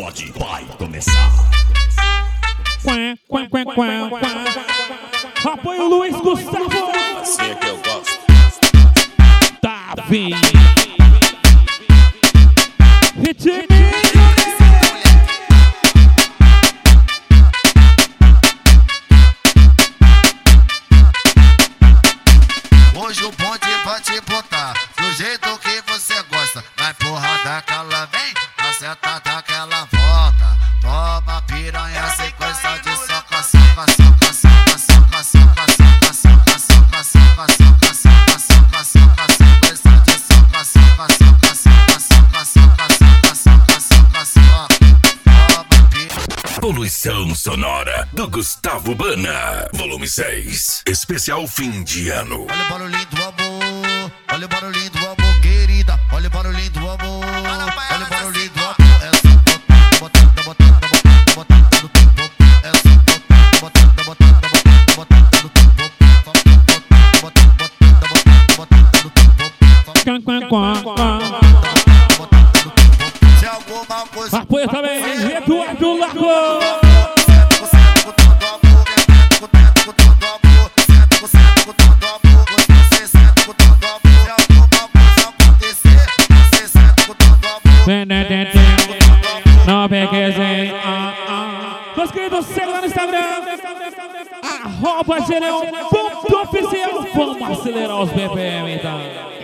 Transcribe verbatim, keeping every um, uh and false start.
pagode vai começar. Quá, quá, quá, quá, quá. Apoio Luiz Gustavo. Assim é que eu gosto. Davi. Ritmo. Hoje o bonde vai te botar do jeito que você gosta. Vai porra daquela vem, na seta daquela volta. Toma piranha, sequência de soca, soca, soca, soca, soca, soca, soca, soca, soca, soca, soca, soca, soca, soca, sequência de soca, soca, soca, soca, soca, soca, soca, soca, soca, soca. Toma piranha. Poluição Sonora do Gustavo Bana, volume seis, especial fim de ano. Olha o barulhinho do amor, olha o barulhinho do amor, querida. Olha o barulhinho do amor, olha o barulhinho do amor. Essa botando, botando, botando, botando no teu corpo. Essa botando, botando, botando, botando no teu corpo. Botando, botando, botando no teu corpo. Quá, quá, quá. Se alguma coisa Apoio também. Eduardo Largo. Não pegueze. Meus queridos, segue lá no Instagram. Arroba Geneon ponto oficial. Vamos acelerar os B P M, então.